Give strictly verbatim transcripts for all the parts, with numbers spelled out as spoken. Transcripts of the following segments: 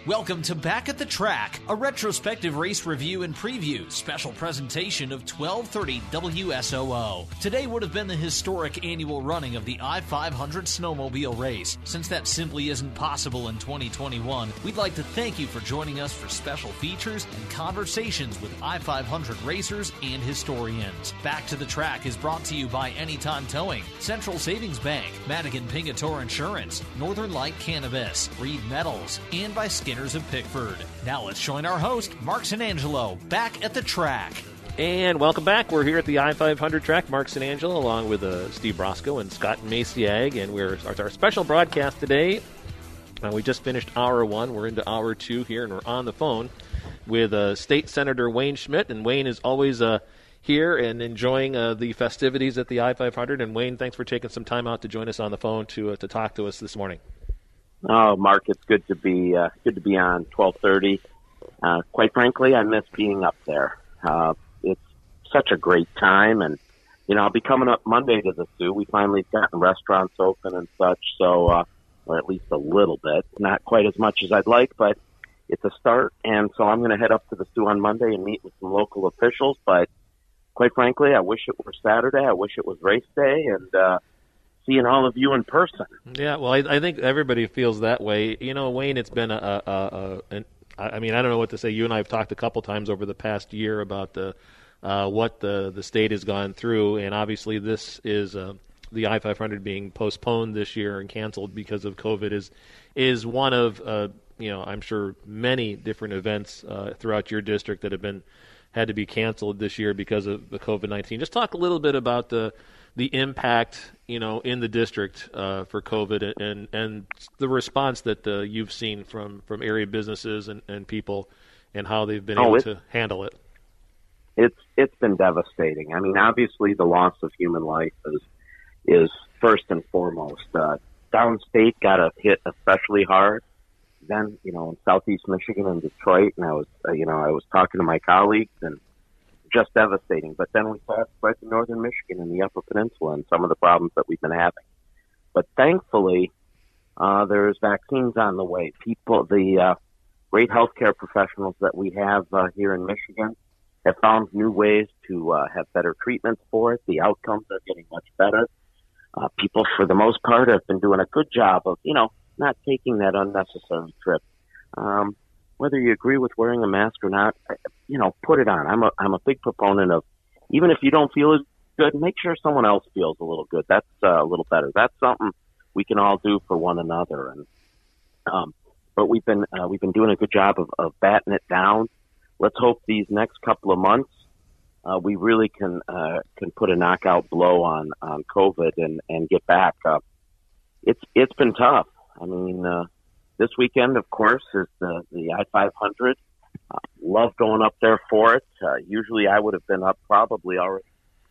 Welcome to Back at the Track, a retrospective race review and preview special presentation of twelve thirty W S O O. Today would have been the historic annual running of the I five hundred snowmobile race. Since that simply isn't possible in twenty twenty-one, we'd like to thank you for joining us for special features and conversations with I five hundred racers and historians. Back to the Track is brought to you by Anytime Towing, Central Savings Bank, Madigan Pingator Insurance, Northern Light Cannabis, Reed Metals, and by Skinner of Pickford. Now let's join our host, Mark Sanangelo, back at the track. And welcome back. We're here at the I five hundred track. Mark Sanangelo along with uh, Steve Brosco and Scott Maciag, and we're our, our special broadcast today. Uh, we just finished hour one. We're into hour two here, and we're on the phone with uh, State Senator Wayne Schmidt. And Wayne is always uh, here and enjoying uh, the festivities at the I five hundred. And Wayne, thanks for taking some time out to join us on the phone to uh, to talk to us this morning. Oh, Mark, it's good to be uh, good to be on twelve thirty. Uh, quite frankly, I miss being up there. Uh, it's such a great time, and you know, I'll be coming up Monday to the Sioux. We finally gotten restaurants open and such, so uh, or at least a little bit, not quite as much as I'd like, but it's a start. And so I'm going to head up to the Sioux on Monday and meet with some local officials. But quite frankly, I wish it were Saturday. I wish it was race day, and uh, seeing all of you in person. Yeah, well, I, I think everybody feels that way. You know, Wayne, it's been a, a, a an, I mean, I don't know what to say. You and I have talked a couple times over the past year about the uh, what the, the state has gone through, and obviously this is uh, the I five hundred being postponed this year and canceled because of COVID is is one of, uh, you know, I'm sure many different events uh, throughout your district that have been had to be canceled this year because of the COVID nineteen. Just talk a little bit about the the impact, you know, in the district uh, for COVID and and the response that uh, you've seen from, from area businesses and, and people and how they've been oh, able to handle it. It's it's been devastating. I mean, obviously the loss of human life is is first and foremost. Uh, downstate got a hit especially hard. Then, you know, in Southeast Michigan and Detroit, and I was, uh, you know, I was talking to my colleagues and just devastating. But then we passed right to northern Michigan and the Upper Peninsula and some of the problems that we've been having. But thankfully, uh, there's vaccines on the way. People, the uh, great healthcare professionals that we have uh, here in Michigan have found new ways to uh, have better treatments for it. The outcomes are getting much better. Uh, people, for the most part, have been doing a good job of, you know, not taking that unnecessary trip. Um, whether you agree with wearing a mask or not, you know, put it on. I'm a, I'm a big proponent of, even if you don't feel as good, make sure someone else feels a little good. That's uh, a little better. That's something we can all do for one another. And, um, but we've been, uh, we've been doing a good job of, of batting it down. Let's hope these next couple of months, uh, we really can, uh, can put a knockout blow on, on COVID and, and get back. Uh, it's, it's been tough. I mean, uh, this weekend, of course, is the, the I five hundred. Uh, love going up there for it. Uh, usually I would have been up probably already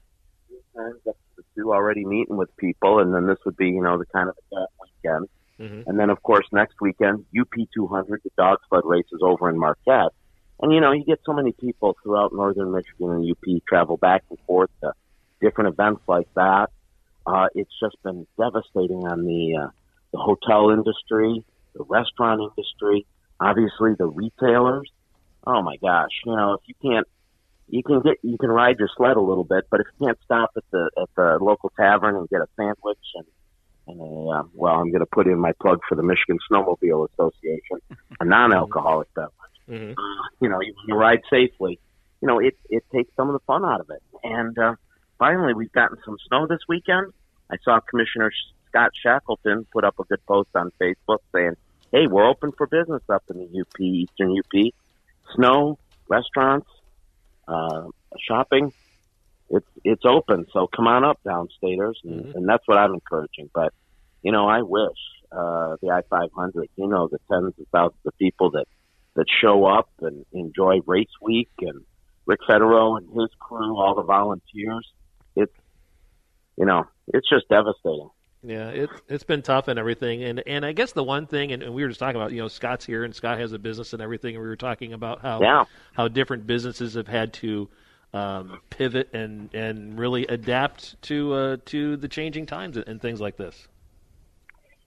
up to the Sioux already meeting with people, and then this would be, you know, the kind of that weekend. Mm-hmm. And then, of course, next weekend, U P two hundred, the dog sled race is over in Marquette. And, you know, you get so many people throughout northern Michigan and U P travel back and forth to different events like that. Uh, it's just been devastating on the, uh, the hotel industry, the restaurant industry, obviously the retailers. Oh my gosh. You know, if you can't, you can get, you can ride your sled a little bit, but if you can't stop at the, at the local tavern and get a sandwich and, and a, uh, well, I'm going to put in my plug for the Michigan Snowmobile Association, a non-alcoholic beverage. Mm-hmm. Uh, you know, you want to ride safely. You know, it, it takes some of the fun out of it. And, uh, finally we've gotten some snow this weekend. I saw Commissioner Scott Shackleton put up a good post on Facebook saying, hey, we're open for business up in the U P, Eastern U P. Snow, restaurants, uh, shopping, it's it's open. So come on up, downstaters, and, mm-hmm. and that's what I'm encouraging. But, you know, I wish uh, the I five hundred, you know, the tens of thousands of people that, that show up and enjoy race week, and Rick Federow and his crew, all the volunteers, it's, you know, it's just devastating. Yeah, it's it's been tough and everything, and and I guess the one thing, and, and we were just talking about, you know, Scott's here and Scott has a business and everything, and we were talking about how yeah. how different businesses have had to um, pivot and, and really adapt to uh, to the changing times and, and things like this. It's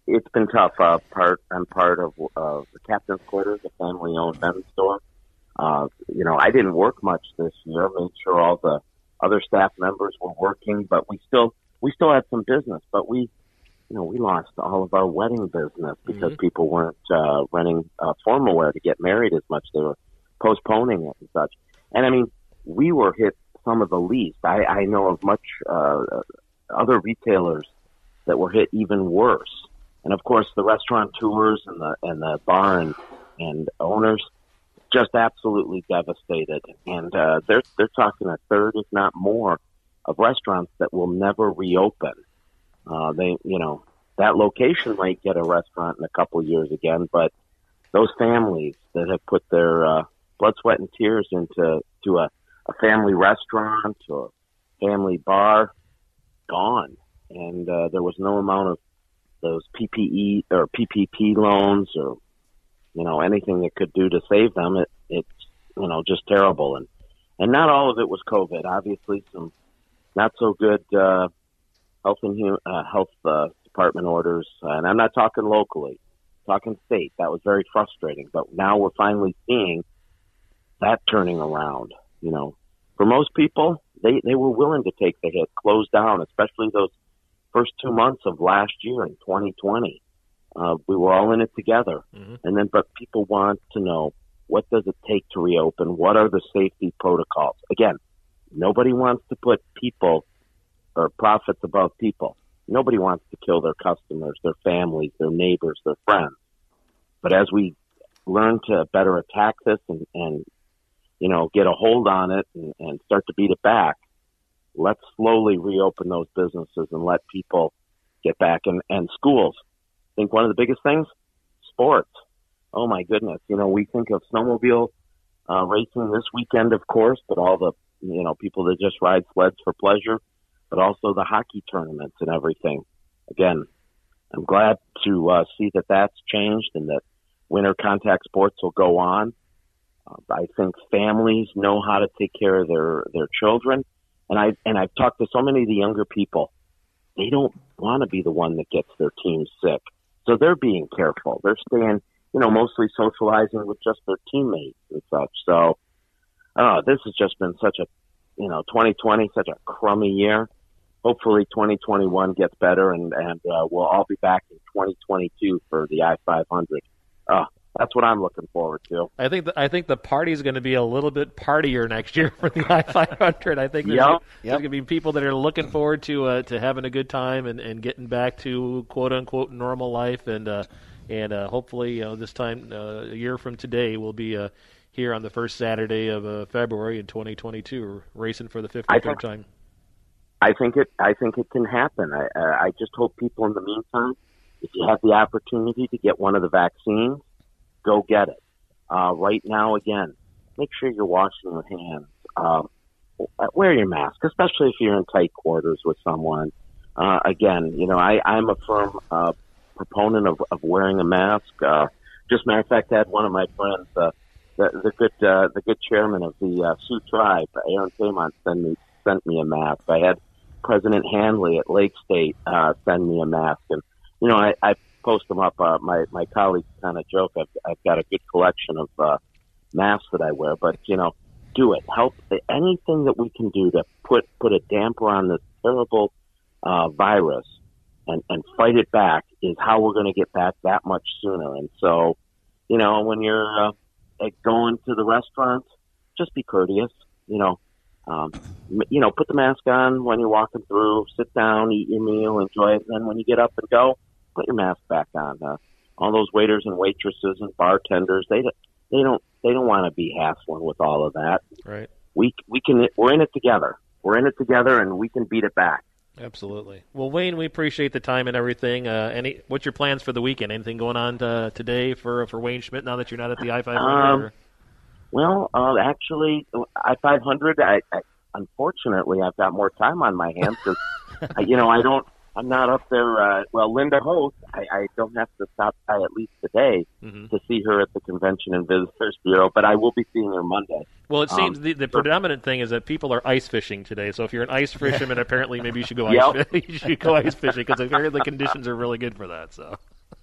it's been tough. Uh, part I'm part of uh, the Captain's Quarters, a family-owned men's store. Uh, you know, I didn't work much this year. Made sure all the other staff members were working, but we still we still had some business. But we, you know, we lost all of our wedding business because mm-hmm. people weren't uh, renting uh, formal wear to get married as much. They were postponing it and such. And I mean, we were hit some of the least. I, I know of much uh, other retailers that were hit even worse. And of course, the restaurateurs and the and the bar and, and owners just absolutely devastated. And uh, they're they're talking a third, if not more, of restaurants that will never reopen. Uh, they, you know, that location might get a restaurant in a couple of years again, but those families that have put their uh, blood, sweat, and tears into to a, a family restaurant or family bar, gone. And uh, there was no amount of those P P E or P P P loans or, you know, anything that could do to save them. It, it's, you know, just terrible. And, and not all of it was COVID. Obviously, some not so good uh, health and uh, health uh, department orders. And I'm not talking locally, talking state. That was very frustrating. But now we're finally seeing that turning around. You know, for most people, they, they were willing to take the hit, close down, especially those first two months of last year in twenty twenty. Uh, we were all in it together. Mm-hmm. And then, but people want to know, what does it take to reopen? What are the safety protocols? Again, nobody wants to put people or profits above people. Nobody wants to kill their customers, their families, their neighbors, their friends. But as we learn to better attack this and, and you know, get a hold on it and, and start to beat it back, let's slowly reopen those businesses and let people get back. And, and schools, I think one of the biggest things, sports. Oh my goodness. You know, we think of snowmobile uh, racing this weekend, of course, but all the, you know, people that just ride sleds for pleasure, but also the hockey tournaments and everything. Again, I'm glad to uh, see that that's changed and that winter contact sports will go on. Uh, I think families know how to take care of their, their children. And I and I've talked to so many of the younger people. They don't want to be the one that gets their team sick, so they're being careful. They're staying, you know, mostly socializing with just their teammates and such. So, uh, this has just been such a, you know, twenty twenty, such a crummy year. Hopefully, twenty twenty-one gets better, and and uh, we'll all be back in twenty twenty-two for the I five hundred. Uh, That's what I'm looking forward to. I think the, I think the party's going to be a little bit partier next year for the I five hundred. I think there's, yep, there's yep. going to be people that are looking forward to uh, to having a good time and, and getting back to quote unquote normal life. And uh, and uh, hopefully, you know, this time uh, a year from today, we'll be uh, here on the first Saturday of uh, February in twenty twenty-two, racing for the fifty-third time. I think it. I think it can happen. I, I just hope people in the meantime, if you have the opportunity to get one of the vaccines, go get it. Uh, right now, again, make sure you're washing your hands. Uh, wear your mask, especially if you're in tight quarters with someone. Uh, again, you know, I, I'm a firm uh, proponent of, of wearing a mask. Uh, just matter of fact, I had one of my friends, uh, the, the good uh, the good chairman of the uh, Sioux Tribe, Aaron Taymont, send me sent me a mask. I had President Hanley at Lake State uh, send me a mask, and you know, I. I post them up. Uh, my, my colleagues kind of joke. I've, I've got a good collection of uh, masks that I wear, but, you know, do it. Help anything that we can do to put, put a damper on this terrible uh, virus and, and fight it back is how we're going to get back that much sooner. And so, you know, when you're uh, going to the restaurant, just be courteous, you know, um, you know, put the mask on when you're walking through, sit down, eat your meal, enjoy it. And then when you get up and go, put your mask back on. Uh, all those waiters and waitresses and bartenders, they they don't they don't want to be hassling with all of that. Right. We we can we're in it together. We're in it together, and we can beat it back. Absolutely. Well, Wayne, we appreciate the time and everything. Uh, any what's your plans for the weekend? Anything going on to, today for for Wayne Schmidt now that you're not at the I five hundred? Um, well, uh, actually, I five hundred. I, I unfortunately I've got more time on my hands because you know I don't. I'm not up there. Uh, well, Linda Hoth, I, I don't have to stop by at least today mm-hmm. to see her at the Convention and Visitors Bureau, but I will be seeing her Monday. Well, it seems um, the, the predominant thing is that people are ice fishing today. So if you're an ice fisherman, apparently maybe you should go yep. ice, you should go ice fishing because I heard the conditions are really good for that. So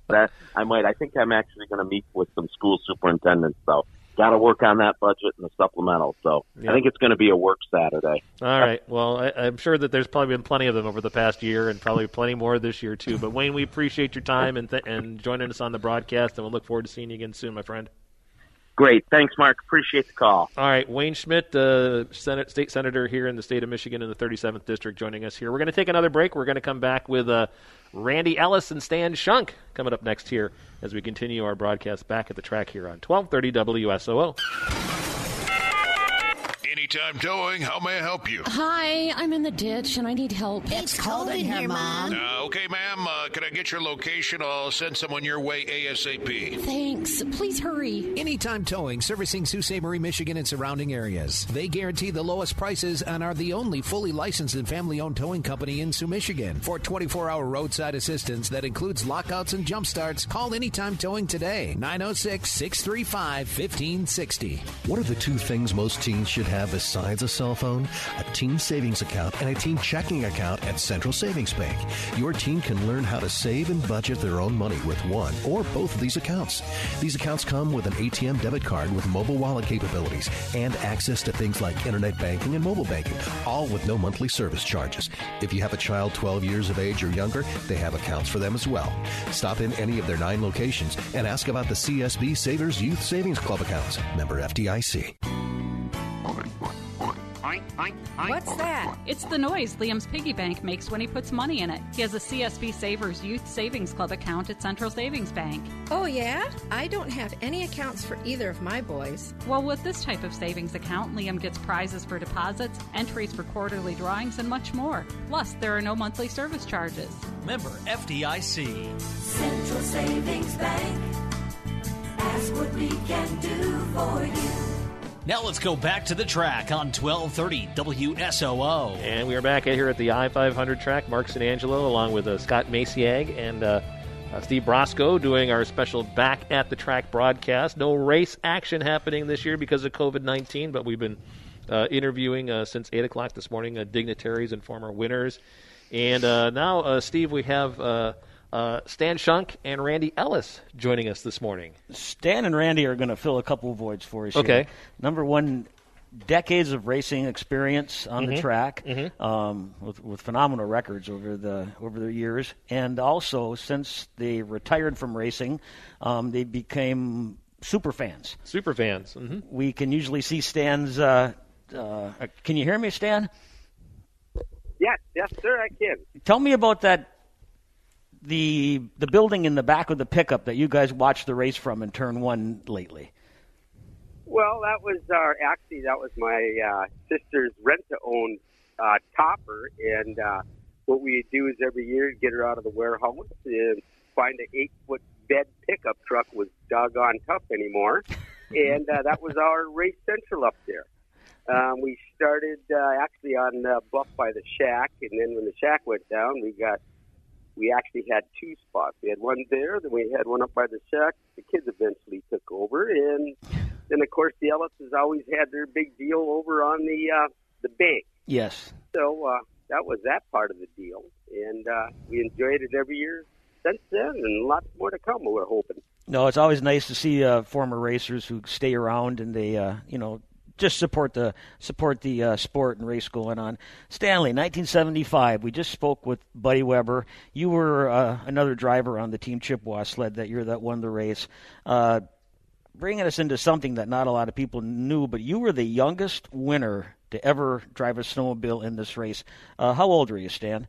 that I might. I think I'm actually going to meet with some school superintendents, though. Got to work on that budget and the supplemental. So yep. I think it's going to be a work Saturday. All right. Well, I, I'm sure that there's probably been plenty of them over the past year and probably plenty more this year, too. But, Wayne, we appreciate your time and, th- and joining us on the broadcast, and we'll look forward to seeing you again soon, my friend. Great. Thanks, Mark. Appreciate the call. All right. Wayne Schmidt, uh, Senate, state senator here in the state of Michigan in the thirty-seventh District, joining us here. We're going to take another break. We're going to come back with uh, Randy Ellis and Stan Shunk coming up next here as we continue our broadcast back at the track here on twelve thirty W S O O. Anytime Towing, how may I help you? Hi, I'm in the ditch and I need help. It's cold in here, Mom. Uh, okay, ma'am. Uh, can I get your location? I'll send someone your way ASAP. Thanks. Please hurry. Anytime Towing, servicing Sault Ste. Marie, Michigan and surrounding areas. They guarantee the lowest prices and are the only fully licensed and family-owned towing company in Sault, Michigan. For twenty-four hour roadside assistance that includes lockouts and jump starts, call Anytime Towing today. nine oh six, six three five, one five six oh. What are the two things most teens should have besides a cell phone? A teen savings account and a teen checking account at Central Savings Bank. Your teen can learn how to save and budget their own money with one or both of these accounts. These accounts come with an A T M debit card with mobile wallet capabilities and access to things like internet banking and mobile banking, all with no monthly service charges. If you have a child twelve years of age or younger, they have accounts for them as well. Stop in any of their nine locations and ask about the C S B Savers Youth Savings Club accounts. Member F D I C. What's that? It's the noise Liam's piggy bank makes when he puts money in it. He has a C S B Savers Youth Savings Club account at Central Savings Bank. Oh, yeah? I don't have any accounts for either of my boys. Well, with this type of savings account, Liam gets prizes for deposits, entries for quarterly drawings, and much more. Plus, there are no monthly service charges. Member F D I C. Central Savings Bank. Ask what we can do for you. Now let's go back to the track on twelve thirty W S O O. And we are back here at the I five hundred track. Mark Sanangelo along with uh, Scott Maciag and uh, uh, Steve Brosco doing our special Back at the Track broadcast. No race action happening this year because of covid nineteen, but we've been uh, interviewing uh, since eight o'clock this morning uh, dignitaries and former winners. And uh, now, uh, Steve, we have... Uh, Uh, Stan Shunk and Randy Ellis joining us this morning. Stan and Randy are going to fill a couple of voids for us. Okay. Here. Number one, decades of racing experience on mm-hmm. the track, mm-hmm. um, with, with phenomenal records over the over the years, and also since they retired from racing, um, they became super fans. Super fans. Mm-hmm. We can usually see Stan's. Uh, uh, can you hear me, Stan? Yes, yes, sir, I can. Tell me about that. The the building in the back of the pickup that you guys watched the race from in turn one lately. Well, that was our actually that was my uh, sister's rent-to-own uh, topper, and uh, what we do is every year get her out of the warehouse and find an eight-foot bed pickup truck was doggone tough anymore, and uh, that was our race central up there. Um, we started uh, actually on uh, Buff by the Shack, and then when the Shack went down, we got. We actually had two spots. We had one there, then we had one up by the Shack. The kids eventually took over, and then, of course, the Ellises always had their big deal over on the uh, the bank. Yes. So uh, that was that part of the deal, and uh, we enjoyed it every year since then, and lots more to come, we're hoping. No, it's always nice to see uh, former racers who stay around and they, uh, you know, just support the support the uh, sport and race going on. Stanley, nineteen seventy-five. We just spoke with Buddy Weber. You were uh, another driver on the Team Chippewa sled that year that won the race. Uh, bringing us into something that not a lot of people knew, but you were the youngest winner to ever drive a snowmobile in this race. Uh, how old were you, Stan?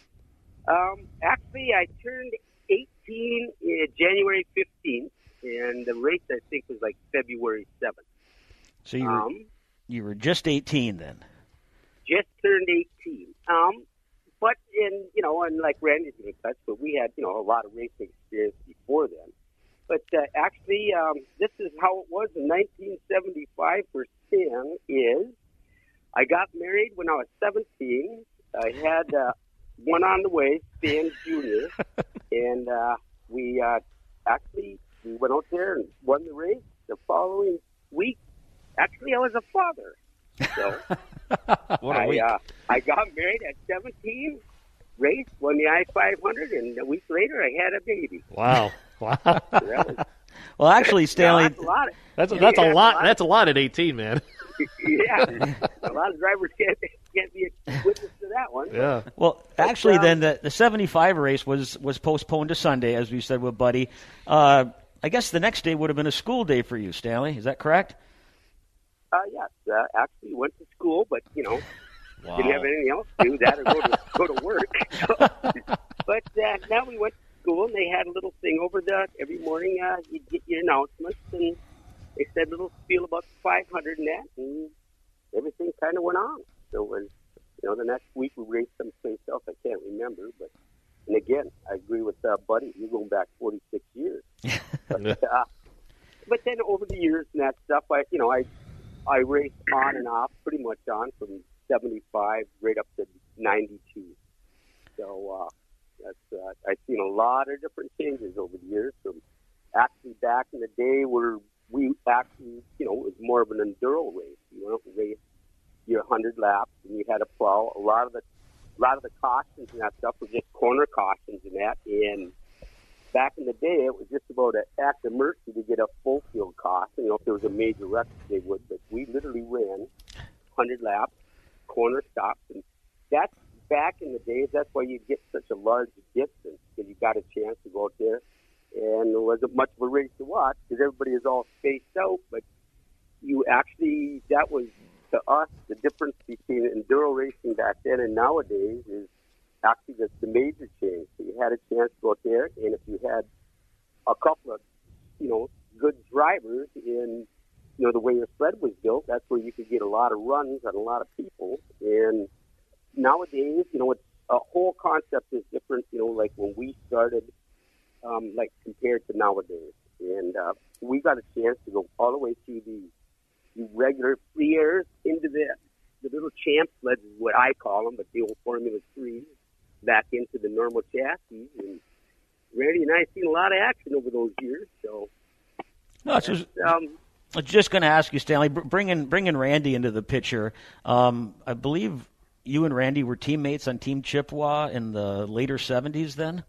Um, actually, I turned eighteen in January fifteenth, and the race I think was like February seventh. So you were, um, you were just eighteen then? Just turned eighteen. Um, but, in you know, and like Randy's going to touch, but we had, you know, a lot of racing experience before then. But uh, actually, um, this is how it was in nineteen seventy-five for Stan is I got married when I was seventeen. I had uh, one on the way, Stan Junior and uh, we uh, actually we went out there and won the race the following week. Actually, I was a father. So what a I, week. Uh, I got married at seventeen, raced, won the I five hundred, and a week later I had a baby. Wow. Wow. That was, well, actually, Stanley, yeah, that's a lot. Of, that's a, yeah, that's a yeah, lot. a lot. That's a lot at eighteen, man. Yeah, a lot of drivers can't can't be a witness to that one. Yeah. Well, actually, um, then the the seventy-five race was was postponed to Sunday, as we said with Buddy. Uh, I guess the next day would have been a school day for you, Stanley. Is that correct? Uh, yes, uh, actually went to school, but you know, Wow. didn't have anything else to do that or go to go to work. So, but uh, now we went to school, and they had a little thing over the every morning. Uh, you'd get your announcements, and they said a little spiel about the five hundred and that, and everything kind of went on. So it was, you know, the next week we raced someplace else. I can't remember, but and again, I agree with uh, Buddy. You're going back forty-six years. but, uh, but then over the years and that stuff, I, you know, I I raced on and off, pretty much on from seventy-five right up to ninety-two. So uh, that's uh, I've seen a lot of different changes over the years. From actually back in the day where we actually, you know, it was more of an enduro race. You know, race your hundred laps and you had a plow. A lot of the a lot of the cautions and that stuff were just corner cautions and that. And back in the day, it was just about an act of mercy to get a full field caution. You know, if there was a major wreck, they would. But we literally ran hundred laps, corner stops, and that's back in the days. That's why you get such a large distance, because you got a chance to go out there. And it wasn't much of a race to watch because everybody is all spaced out. But you actually, that was to us the difference between enduro racing back then and nowadays is actually the, the major change. So you had a chance to go out there, and if you had a couple of, you know, good drivers in, you know, the way your sled was built, that's where you could get a lot of runs on a lot of people. And nowadays, you know, it's a whole concept is different. You know, like when we started. Um, like compared to nowadays. And uh, we got a chance to go all the way through the, the regular free airs into the, the little champ sleds is what I call them, but the old Formula three, back into the normal chassis. And Randy and I have seen a lot of action over those years. So, no, it's just, um, I was just going to ask you, Stanley, bringing, bringing Randy into the picture. Um, I believe you and Randy were teammates on Team Chippewa in the later seventies then?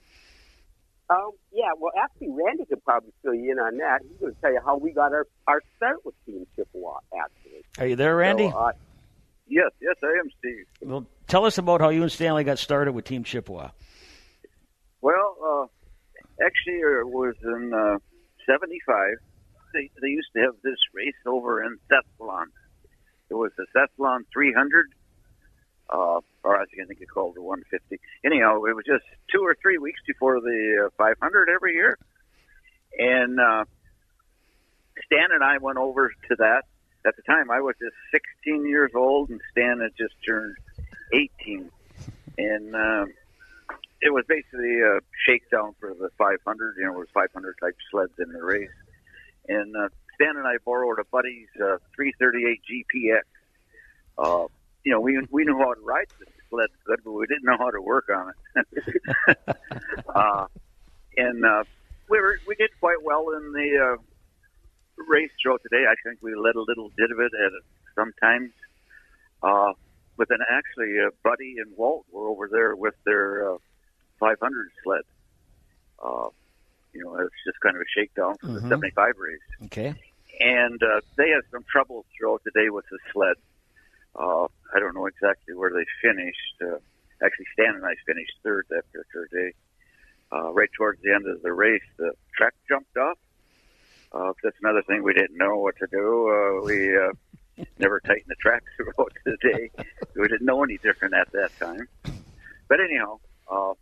Um, yeah, well, actually, Randy could probably fill you in on that. He's going to tell you how we got our, our start with Team Chippewa, actually. Are you there, Randy? So, uh, yes, yes, I am, Steve. Well, tell us about how you and Stanley got started with Team Chippewa. Well, uh, actually, it was in uh, seventy-five. They, they used to have this race over in Thessalon. It was the Thessalon three hundred. Uh, or I think it's called the one fifty. Anyhow, it was just two or three weeks before the uh, five hundred every year. And uh, Stan and I went over to that. At the time, I was just sixteen years old, and Stan had just turned eighteen. And uh, it was basically a shakedown for the five hundred. You know, there was five hundred type sleds in the race. And uh, Stan and I borrowed a buddy's uh, three thirty-eight G P X. Uh, You know, we we knew how to ride the sled good, but we didn't know how to work on it. uh, and uh, we were we did quite well in the uh, race show today. I think we led a little bit of it at sometimes. Uh, but then actually, uh, Buddy and Walt were over there with their uh, five hundred sled. Uh, you know, it's just kind of a shakedown for Mm-hmm. the seventy-five race. Okay. And uh, they had some trouble throughout the day with the sled. Uh, I don't know exactly where they finished. Uh, actually, Stan and I finished third that particular day. Uh, right towards the end of the race, the track jumped off. Uh, that's another thing we didn't know what to do. Uh, we uh, never tightened the track throughout the day. We didn't know any different at that time. But anyhow, uh,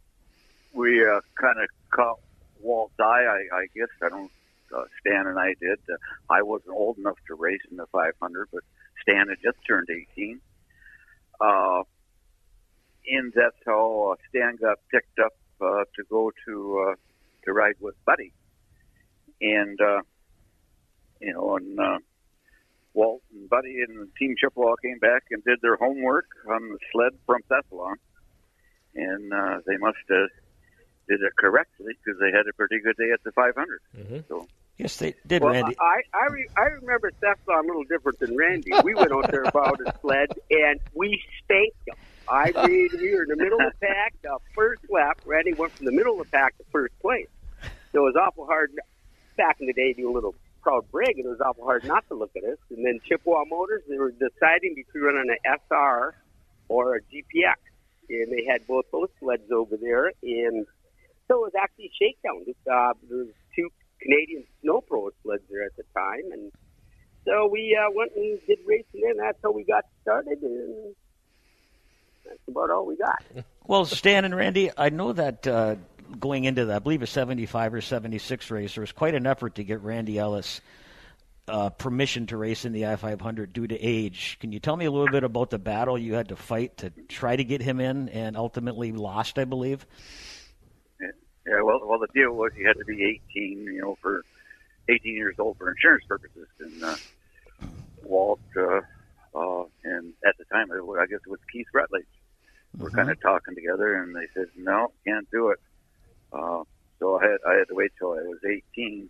we uh, kind of caught Walt's eye, I, I guess. I don't. Uh, Stan and I did. Uh, I wasn't old enough to race in the five hundred, but Stan had just turned eighteen. Uh, and that's how uh, Stan got picked up uh, to go to uh, to ride with Buddy. And, uh, you know, and uh, Walt and Buddy and Team Chippewa came back and did their homework on the sled from Thessalon. And uh, they must have did it correctly because they had a pretty good day at the five hundred. Mm-hmm. So. Yes, they did, well, Randy. I I, re, I remember Thessalon a little different than Randy. We went out there about a sled, and we spanked them. I mean, we were in the middle of the pack, the first lap. Randy went from the middle of the pack to first place. So it was awful hard back in the day, do a little proud brag, and it was awful hard not to look at us. And then Chippewa Motors, they were deciding between running an S R or a G P X. And they had both those sleds over there. And so it was actually a shakedown. Uh, there was two Canadian Snow Pro sleds there at the time. And so we uh, went and did racing there, and that's how we got started. And that's about all we got. Well, Stan and Randy, I know that uh, going into that, I believe a seventy-five or seventy-six race, there was quite an effort to get Randy Ellis uh, permission to race in the I five hundred due to age. Can you tell me a little bit about the battle you had to fight to try to get him in and ultimately lost, I believe? Yeah, yeah well, well, the deal was you had to be eighteen, you know, for eighteen years old for insurance purposes. And uh, Walt, uh, uh, and at the time, I guess it was Keith Rutledge, we're mm-hmm. kind of talking together, and they said, no, can't do it. Uh, so I had I had to wait till I was eighteen,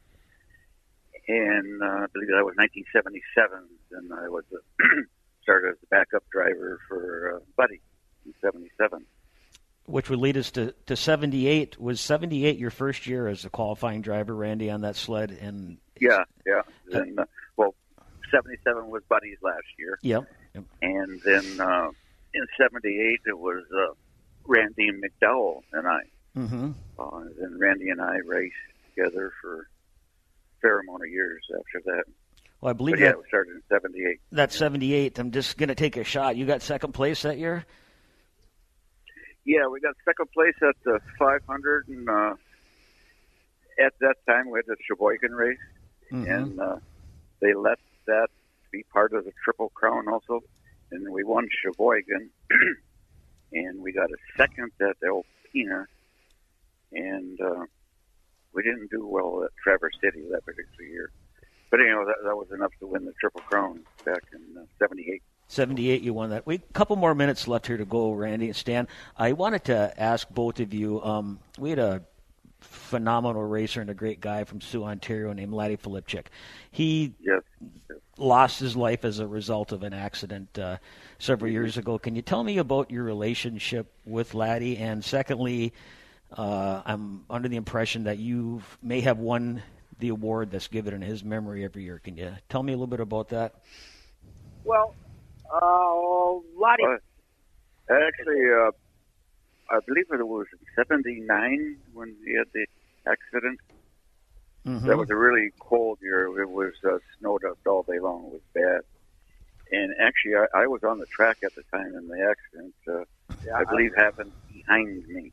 and uh, I believe that was nineteen seventy-seven. And I was uh, started as the backup driver for uh, Buddy in seventy-seven. Which would lead us to, to seventy-eight. Was seventy-eight your first year as a qualifying driver, Randy, on that sled? And yeah, yeah. Then, uh, well, seventy-seven was Buddy's last year. Yep. yep. And then uh, in seventy-eight it was uh, Randy McDowell and I. Mm-hmm. Uh, and Randy and I raced together for a fair amount of years after that. Well, I believe but, yeah, that it started in seventy-eight. That's seventy-eight. I'm just going to take a shot. You got second place that year? Yeah, we got second place at the five hundred, and uh, at that time we had the Sheboygan race, mm-hmm. and uh, they let that be part of the Triple Crown also, and we won Sheboygan, and we got a second at Alpena. And uh, we didn't do well at Traverse City that particular year. But, you know, that, that was enough to win the Triple Crown back in uh, seventy-eight. seventy-eight, you won that. We a couple more minutes left here to go, Randy and Stan. I wanted to ask both of you, um, we had a phenomenal racer and a great guy from Sioux, Ontario named Laddie Filipchik. He yes. lost his life as a result of an accident uh, several mm-hmm. years ago. Can you tell me about your relationship with Laddie? And secondly, Uh, I'm under the impression that you may have won the award that's given in his memory every year. Can you tell me a little bit about that? Well, uh, Lottie. Uh, actually, uh, I believe it was in seventy-nine when he had the accident. Mm-hmm. That was a really cold year. It was uh, snowed up all day long. It was bad. And actually, I, I was on the track at the time, and the accident, uh, yeah, I believe, I, happened behind me.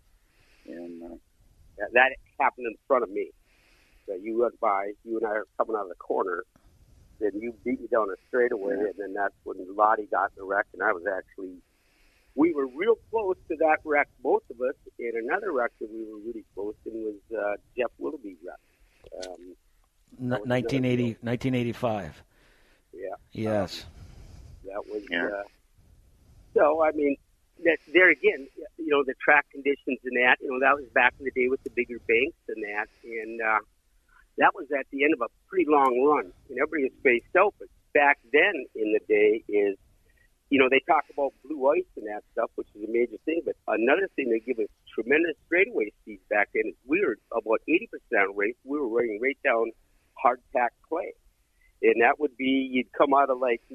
And uh, that, that happened in front of me. So you went by, you and I are coming out of the corner, then you beat me down a straightaway, yeah. and then that's when Lottie got in the wreck, and I was actually, we were real close to that wreck, both of us, and another wreck that we were really close in was uh, Jeff Willoughby's wreck. Um, N- nineteen eighty, nineteen eighty-five. Yeah. Yes. Um, that was, yeah. uh, so, I mean, that there again, you know, the track conditions and that, you know, that was back in the day with the bigger banks and that, and uh, that was at the end of a pretty long run, and everybody was spaced out. But back then in the day is, you know, they talk about blue ice and that stuff, which is a major thing. But another thing they give us tremendous straightaway speeds back then is we were about eighty percent of race, we were running right down hard packed clay. And that would be, you'd come out of like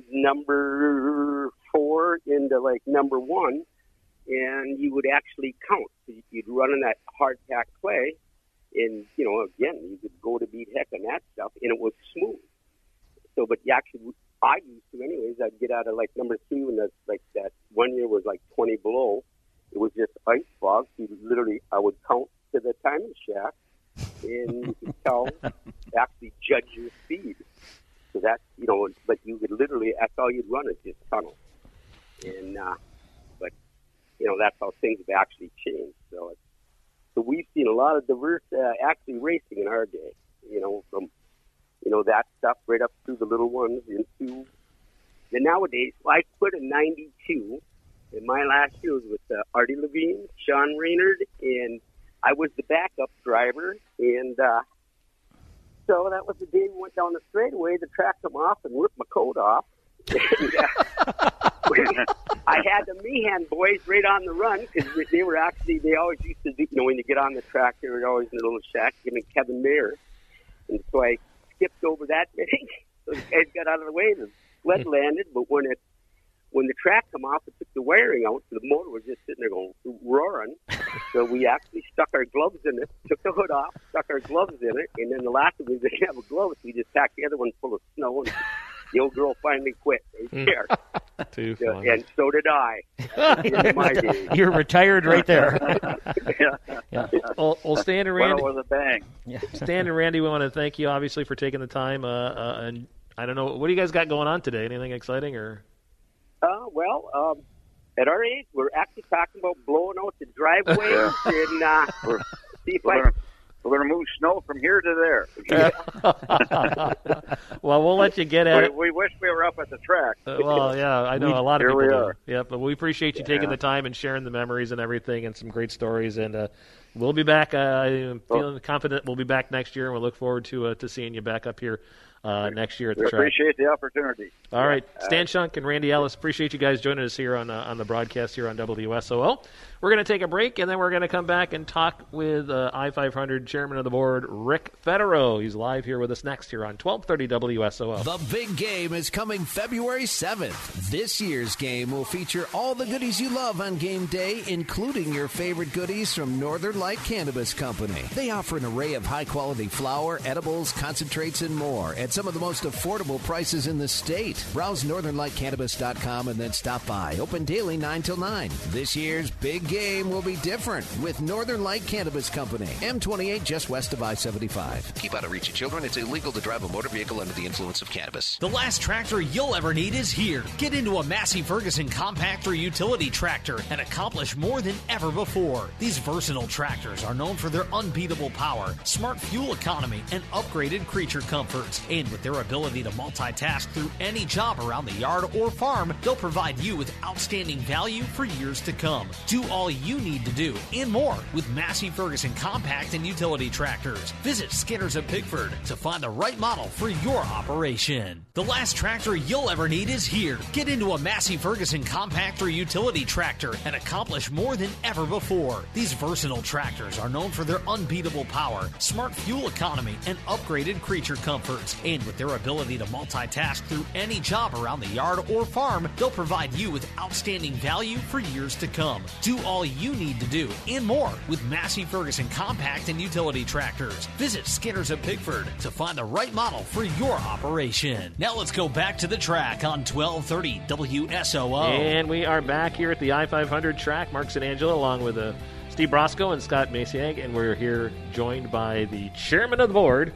number four into like number one, and you would actually count. So you'd run in that hard packed clay, and, you know, again, you could go to beat heck on that stuff, and it was smooth. So, but you actually, I used to anyways, I'd get out of like number two, and that's like that one year was like twenty below. It was just ice fog. So you literally, I would count to the timing shaft, and you could tell, actually judge your speed. So that, you know, but you could literally, that's all you'd run is just tunnel. And, uh, but, you know, that's how things have actually changed. So, it's, so we've seen a lot of diverse, uh, actually racing in our day, you know, from, you know, that stuff right up through the little ones into the nowadays. Well, I quit in ninety-two, and my last year was with uh, Artie Levine, Sean Raynard, and I was the backup driver, and, uh, so that was the day we went down the straightaway. The track come off and ripped my coat off. and, uh, I had the Meehan boys right on the run because they were actually, they always used to do, you know, when you get on the track, they were always in a little shack, him and Kevin Mayer. And so I skipped over that thing. So the guys got out of the way, the sled landed, but when it, when the track come off, it took the wiring out, so the motor was just sitting there going, roaring. So we actually stuck our gloves in it, took the hood off, stuck our gloves in it, and then the last one we didn't have a glove, so we just packed the other one full of snow, and the old girl finally quit right there. Too so, funny. and so did I. In my days. You're retired right there. yeah. Yeah. Well, well, Stan and Randy. Well, with a bang. Yeah. Stan and Randy, we want to thank you, obviously, for taking the time. Uh, uh, and I don't know, what do you guys got going on today? Anything exciting? or? Uh, well, um, at our age, we're actually talking about blowing out the driveways and uh, we're, see if we're I... Gonna, we're going to move snow from here to there. Well, we'll let you get at we, it. we wish we were up at the track. Uh, well, yeah, I know We- a lot of here people we do. are. Yeah, but we appreciate you Yeah. taking the time and sharing the memories and everything and some great stories. And uh, we'll be back. Uh, I'm feeling confident we'll be back next year, and we'll look forward to uh, to seeing you back up here uh, next year at the We track. appreciate the opportunity. All right, Uh, Stan Shunk and Randy Ellis, appreciate you guys joining us here on uh, on the broadcast here on W S O O. We're going to take a break, and then we're going to come back and talk with uh, I five hundred Chairman of the Board, Rick Federow. He's live here with us next here on twelve thirty W S O O. The big game is coming February seventh. This year's game will feature all the goodies you love on game day, including your favorite goodies from Northern Light Cannabis Company. They offer an array of high-quality flower, edibles, concentrates, and more at some of the most affordable prices in the state. Browse northern light cannabis dot com and then stop by. Open daily nine till nine. This year's big game will be different with Northern Light Cannabis Company. M twenty-eight just west of I seventy-five. Keep out of reach of children. It's illegal to drive a motor vehicle under the influence of cannabis. The last tractor you'll ever need is here. Get into a Massey Ferguson compact or utility tractor and accomplish more than ever before. These versatile tractors are known for their unbeatable power, smart fuel economy, and upgraded creature comforts. And with their ability to multitask through any job around the yard or farm, they'll provide you with outstanding value for years to come. Do all you need to do and more with Massey Ferguson compact and utility tractors. Visit Skinner's of Pigford to find the right model for your operation. The last tractor you'll ever need is here. Get into a Massey Ferguson compact or utility tractor and accomplish more than ever before. These versatile tractors are known for their unbeatable power, smart fuel economy, and upgraded creature comforts. And with their ability to multitask through any job around the yard or farm, they'll provide you with outstanding value for years to come. Do all you need to do and more with Massey Ferguson compact and utility tractors. Visit Skinner's of Pigford to find the right model for your operation. Now let's go back to the track on twelve thirty W S O O. And we are back here at the I five hundred track. Mark Sanangelo along with uh, Steve Brosco and Scott Masiag, and we're here joined by the chairman of the board.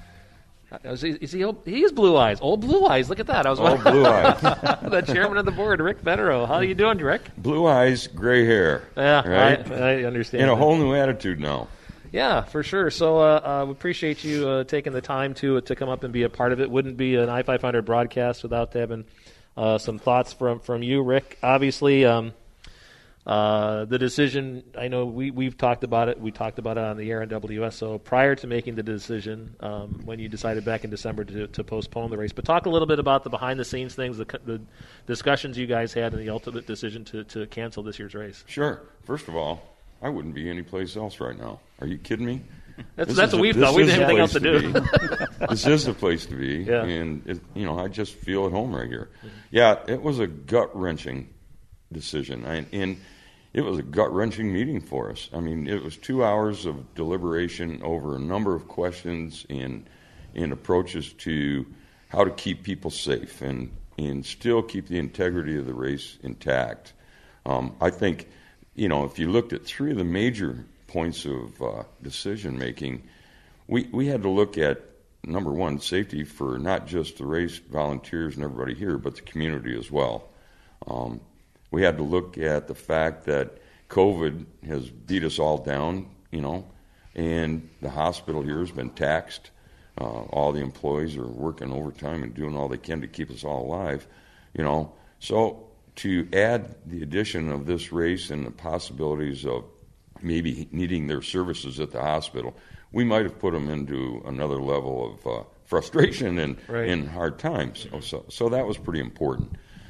Is he, is he, old, he is Blue Eyes. Old Blue Eyes. Look at that. I was Old Blue Eyes. The chairman of the board, Rick Federow. How are you doing, Rick? Blue eyes, gray hair. Yeah, right? I, I understand. And a that. whole new attitude now. Yeah, for sure. So uh, uh, we appreciate you uh, taking the time to to come up and be a part of it. Wouldn't be an I five hundred broadcast without having uh, some thoughts from, from you, Rick. Obviously, um, uh, the decision, I know we, we've talked about it. We talked about it on the air on W S O prior to making the decision um, when you decided back in December to, to postpone the race. But talk a little bit about the behind-the-scenes things, the, the discussions you guys had, and the ultimate decision to, to cancel this year's race. Sure. First of all, I wouldn't be anyplace else right now. Are you kidding me? That's, that's what we thought. We didn't have anything else to do. to this is the place to be, yeah. and it, you know, I just feel at home right here. Yeah, it was a gut-wrenching decision, I, and it was a gut-wrenching meeting for us. I mean, it was two hours of deliberation over a number of questions and and approaches to how to keep people safe and and still keep the integrity of the race intact. Um, I think, you know, if you looked at three of the major points of uh, decision making, we we had to look at, number one, safety for not just the race volunteers and everybody here, but the community as well. Um, we had to look at the fact that COVID has beat us all down, you know, and the hospital here has been taxed. Uh, all the employees are working overtime and doing all they can to keep us all alive, you know. So to add the addition of this race and the possibilities of maybe needing their services at the hospital, we might have put them into another level of uh, frustration and, right. and hard times. So, so, so that was pretty important.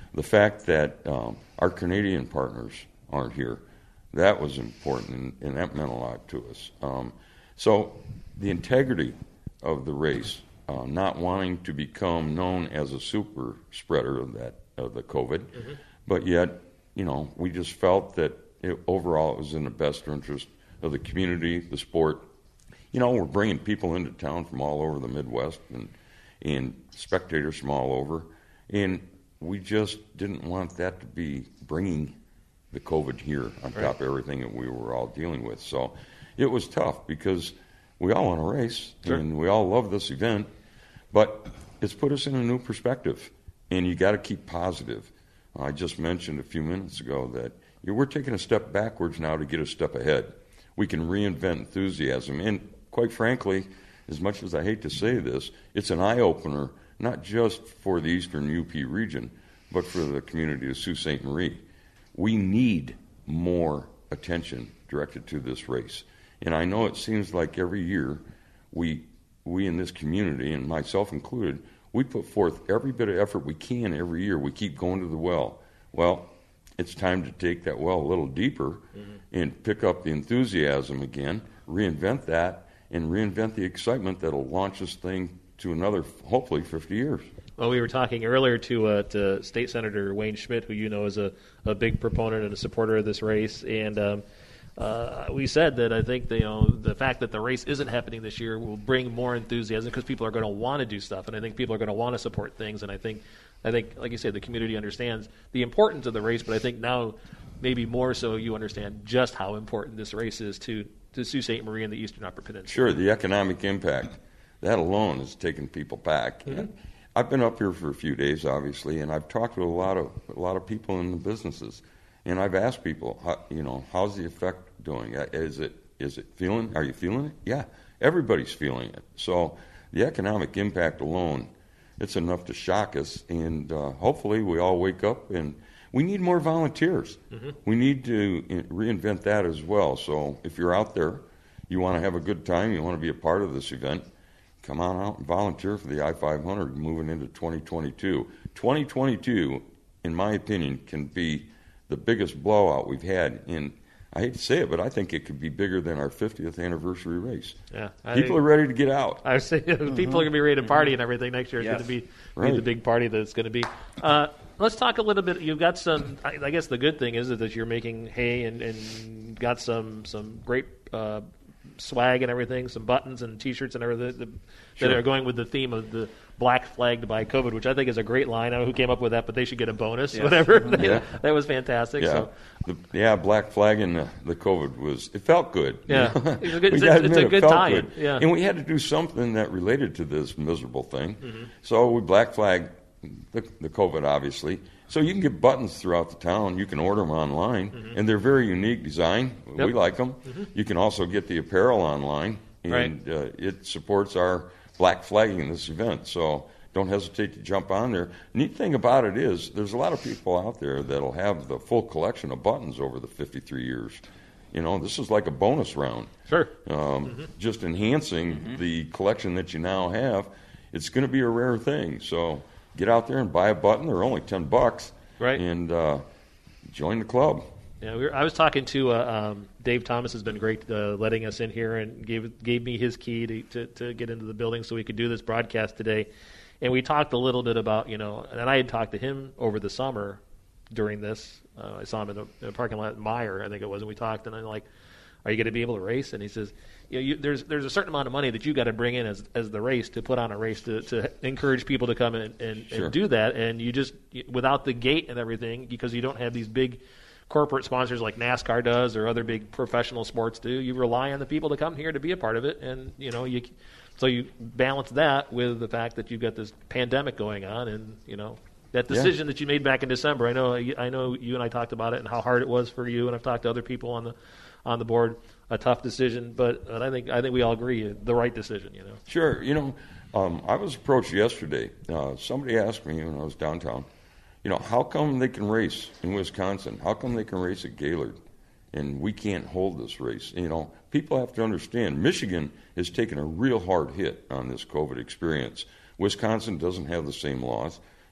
the fact that um, our Canadian partners aren't here, that was important, and, and that meant a lot to us. Um, so the integrity of the race, uh, not wanting to become known as a super spreader of that of the COVID, mm-hmm. but yet, you know, we just felt that it, overall it was in the best interest of the community, the sport. You know, we're bringing people into town from all over the Midwest and and spectators from all over, and we just didn't want that to be bringing the COVID here on right. top of everything that we were all dealing with. So it was tough because we all want to race, sure. and we all love this event, but it's put us in a new perspective, and you got to keep positive. I just mentioned a few minutes ago that you know, we're taking a step backwards now to get a step ahead. We can reinvent enthusiasm, and quite frankly, as much as I hate to say this, it's an eye-opener, not just for the eastern U P region, but for the community of Sault Ste. Marie. We need more attention directed to this race. And I know it seems like every year we we in this community, and myself included, we put forth every bit of effort we can every year. We keep going to the well. Well, it's time to take that well a little deeper mm-hmm. and pick up the enthusiasm again, reinvent that, and reinvent the excitement that'll launch this thing to another, hopefully, fifty years. Well, we were talking earlier to uh, to State Senator Wayne Schmidt, who you know is a, a big proponent and a supporter of this race, and um, uh, we said that I think the, you know the fact that the race isn't happening this year will bring more enthusiasm because people are going to want to do stuff, and I think people are going to want to support things, and I think I think like you said, the community understands the importance of the race, but I think now maybe more so you understand just how important this race is to to Sault Ste. Marie and the Eastern Upper Peninsula. Sure, the economic impact, that alone has taken people back. Mm-hmm. I've been up here for a few days, obviously, and I've talked to a lot of a lot of people in the businesses, and I've asked people, how, you know, how's the effect doing? Is it is it feeling? Are you feeling it? Yeah, everybody's feeling it. So the economic impact alone, it's enough to shock us, and uh, hopefully we all wake up and we need more volunteers. Mm-hmm. We need to reinvent that as well. So if you're out there, you want to have a good time, you want to be a part of this event, come on out and volunteer for the I five hundred moving into twenty twenty-two. twenty twenty-two, in my opinion, can be the biggest blowout we've had in, I hate to say it, but I think it could be bigger than our fiftieth anniversary race. Yeah, I people are ready to get out. I say mm-hmm. people are going to be ready to party and everything next year. It's yes. going to be, right. be the big party that it's going to be. Uh, let's talk a little bit. You've got some. I, I guess the good thing is that you're making hay and, and got some some great uh, swag and everything, some buttons and T-shirts and everything that, Sure. that are going with the theme of the black flagged by COVID, which I think is a great line. I don't know who came up with that, but they should get a bonus. Yes. Whatever. Yeah. That was fantastic. Yeah, So. the, yeah, black flag and the, the COVID was, it felt good. Yeah, You know? it's a good, We it's, gotta it's a admit, it good felt tie. good. Yeah. And we had to do something that related to this miserable thing. Mhm. So we black flagged the, the COVID, obviously. So you can get buttons throughout the town. You can order them online, Mhm. and they're very unique design. Yep. We like them. Mhm. You can also get the apparel online, and Right. uh, it supports our black flagging in this event. So don't hesitate to jump on there. Neat thing about it is there's a lot of people out there that'll have the full collection of buttons over the fifty-three years. You know, this is like a bonus round. Sure. Um, Mhm. Just enhancing Mhm. the collection that you now have. It's going to be a rare thing. So get out there and buy a button. They're only ten bucks. Right. And uh, join the club. Yeah, we were, I was talking to uh, um, Dave Thomas. Has been great uh, letting us in here and gave gave me his key to, to to get into the building so we could do this broadcast today. And we talked a little bit about, you know, and I had talked to him over the summer during this. Uh, I saw him in a, in a parking lot at Meyer, I think it was, and we talked. And I'm like, "Are you going to be able to race?" And he says, "You know, you, there's there's a certain amount of money that you got to bring in as as the race to put on a race to, to encourage people to come in and, Sure. and do that. And you just without the gate and everything, because you don't have these big corporate sponsors like NASCAR does or other big professional sports do. You rely on the people to come here to be a part of it, and you know you." So you balance that with the fact that you've got this pandemic going on, and you know that decision Yeah. that you made back in December. I know, I know you and I talked about it and how hard it was for you, and I've talked to other people on the on the board. A tough decision, but, but I think I think we all agree the right decision. You know. Sure. You know, um, I was approached yesterday. Uh, somebody asked me when I was downtown, you know, how come they can race in Wisconsin? How come they can race at Gaylord? And we can't hold this race. You know, people have to understand Michigan has taken a real hard hit on this COVID experience. Wisconsin doesn't have the same laws.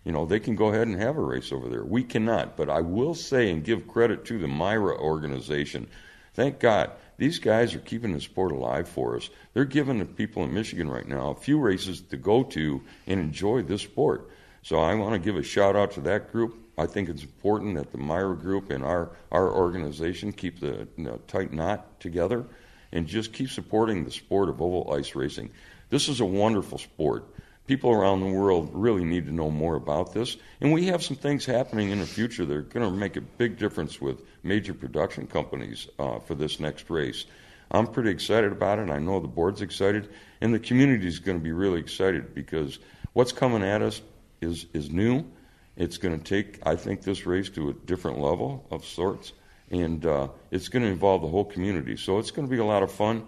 you know, they can go ahead and have a race over there. We cannot. But I will say and give credit to the Myra organization. Thank God. These guys are keeping the sport alive for us. They're giving the people in Michigan right now a few races to go to and enjoy this sport. So I want to give a shout-out to that group. I think it's important that the Myra group and our, our organization keep the you know, tight knot together and just keep supporting the sport of oval ice racing. This is a wonderful sport. People around the world really need to know more about this. And we have some things happening in the future that are going to make a big difference with major production companies uh, for this next race. I'm pretty excited about it. I know the board's excited. And the community is going to be really excited because what's coming at us is, is new. It's going to take, I think, this race to a different level of sorts. And uh, it's going to involve the whole community. So it's going to be a lot of fun.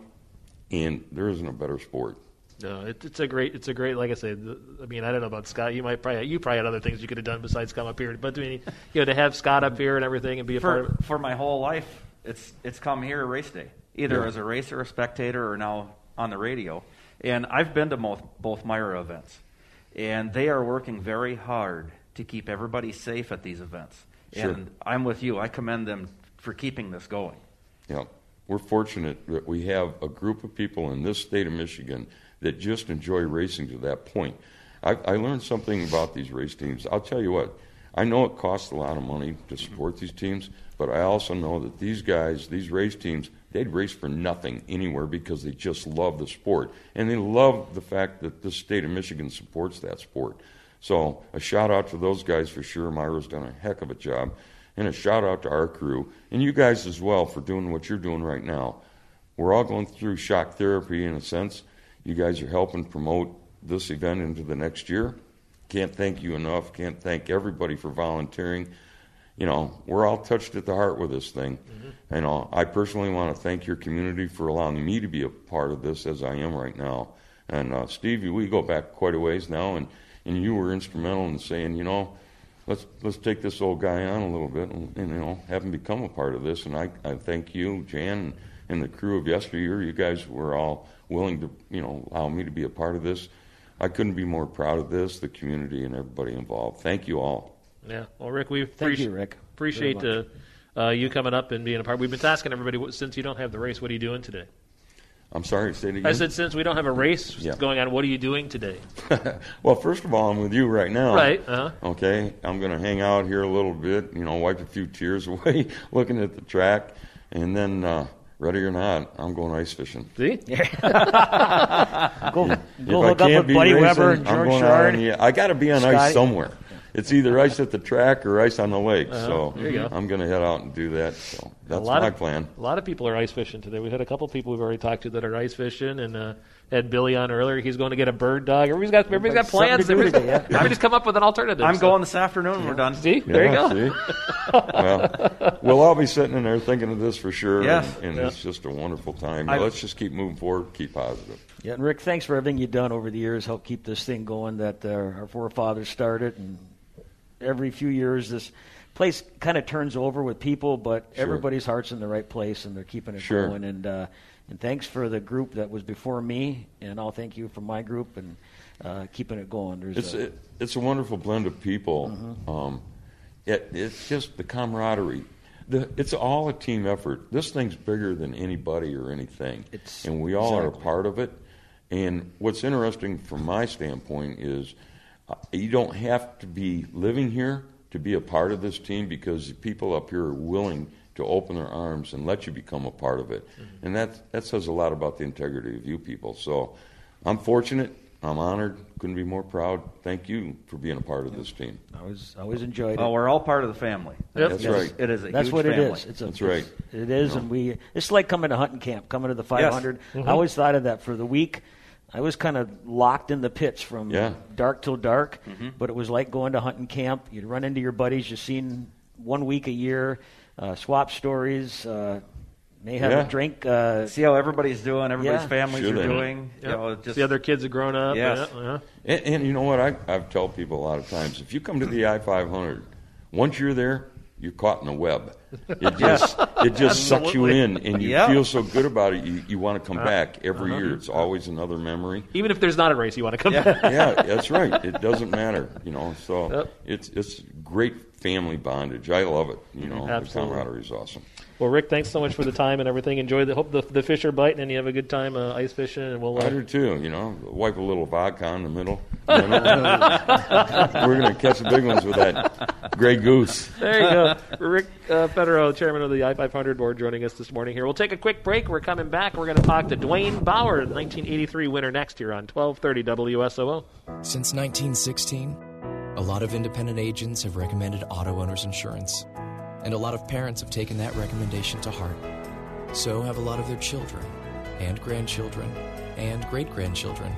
And there isn't a better sport. No, it, it's a great, it's a great. Like I said, the, I mean, I don't know about Scott. You might probably, you probably had other things you could have done besides come up here. But I mean, you know, to have Scott up here and everything and be a for, part of it. For my whole life, it's it's come here race day, either Yeah. as a racer, a spectator, or now on the radio. And I've been to both both Myra events, and they are working very hard to keep everybody safe at these events. Sure. And I'm with you. I commend them for keeping this going. Yeah, we're fortunate that we have a group of people in this state of Michigan that just enjoy racing to that point. I, I learned something about these race teams. I'll tell you what, I know it costs a lot of money to support these teams, but I also know that these guys, these race teams, they'd race for nothing anywhere because they just love the sport. And they love the fact that the state of Michigan supports that sport. So a shout out to those guys for sure. Myra's done a heck of a job. And a shout out to our crew, and you guys as well for doing what you're doing right now. We're all going through shock therapy in a sense. You guys are helping promote this event into the next year. Can't thank you enough. Can't thank everybody for volunteering. You know, we're all touched at the heart with this thing. Mm-hmm. You know, I personally want to thank your community for allowing me to be a part of this as I am right now. And uh, Steve, we go back quite a ways now, and, and you were instrumental in saying, you know, let's let's take this old guy on a little bit and, and you know have him become a part of this. And I, I thank you, Jan, and the crew of yesteryear. You guys were all willing to, you know, allow me to be a part of this. I couldn't be more proud of this, the community and everybody involved. Thank you all. Yeah. Well, Rick, we Thank appreci- you, Rick. appreciate uh, uh, you coming up and being a part. We've been asking everybody, what, since you don't have the race, what are you doing today? I'm sorry, say it again. I said, since we don't have a race Yeah. going on, what are you doing today? Well, first of all, I'm with you right now. Right, uh-huh. Okay, I'm going to hang out here a little bit, you know, wipe a few tears away looking at the track, and then, uh, ready or not, I'm going ice fishing. See? go If go I hook up can't with be Buddy racing, Weber and I'm George going Shard. out on the- I got to be on ice Scotty. somewhere. It's either ice at the track or ice on the lake. Uh-huh. So There you go. I'm going to head out and do that. So that's a lot my of, plan. A lot of people are ice fishing today. We've had a couple of people we've already talked to that are ice fishing, and uh, had Billy on earlier. He's going to get a bird dog. Everybody's got everybody's got Something plans. to do Everybody's, today, yeah. everybody's come up with an alternative. I'm so. going this afternoon when we're done. See? There Yeah, you go. see? Well, we'll all be sitting in there thinking of this for sure. Yes. And, and Yeah. it's just a wonderful time. I- Let's just keep moving forward, keep positive. Yeah, and Rick, thanks for everything you've done over the years. Help keep this thing going that uh, our forefathers started. And every few years, this place kind of turns over with people, but Sure. everybody's heart's in the right place, and they're keeping it Sure. going. And uh, and thanks for the group that was before me, and I'll thank you for my group and uh, keeping it going. There's It's a, it, it's a wonderful blend of people. Mm-hmm. Um, it, it's just the camaraderie. The, it's all a team effort. This thing's bigger than anybody or anything, It's- and we all are a exactly. part of it. And what's interesting from my standpoint is uh, you don't have to be living here to be a part of this team because the people up here are willing to open their arms and let you become a part of it. Mm-hmm. And that that says a lot about the integrity of you people. So I'm fortunate. I'm honored. Couldn't be more proud. Thank you for being a part of this team. I always always enjoyed it. Well, we're all part of the family. Yep. That's Yes. right. It is a That's huge what family. it is. It's a, That's right. it's- It is, You know. and we. It's like coming to hunting camp, coming to the five hundred. Mhm. I always thought of that for the week. I was kind of locked in the pits from Yeah. dark till dark, Mhm. but it was like going to hunting camp. You'd run into your buddies you've seen one week a year, uh, swap stories, uh, may have Yeah. a drink. Uh, See how everybody's doing, everybody's Yeah. families Sure are they do. doing. You Yep. know, just The other kids have grown up. Yes. Yeah, yeah. And, and you know what? I, I've told people a lot of times, if you come to the I five hundred, once you're there, you're caught in a web. It just it just sucks you in, and you yeah. feel so good about it. You you want to come uh, back every uh-huh. year. It's always another memory. Even if there's not a race, you want to come yeah. back. Yeah, that's right. It doesn't matter, you know. So yep. it's it's great family bondage. I love it. You know, Absolutely. the camaraderie is awesome. Well, Rick, thanks so much for the time and everything. Enjoy the hope the, the fish are biting and you have a good time uh, ice fishing. And we'll. Uh, I do too. You know, wipe a little vodka in the middle. You know? We're going to catch the big ones with that Grey Goose. There you go, Rick uh, Federow, chairman of the I five hundred board, joining us this morning here. We'll take a quick break. We're coming back. We're going to talk to Dwayne Bauer, the nineteen eighty-three winner, next here on twelve thirty W S O O. Since nineteen sixteen, a lot of independent agents have recommended auto owners insurance. And a lot of parents have taken that recommendation to heart. So have a lot of their children, and grandchildren, and great-grandchildren.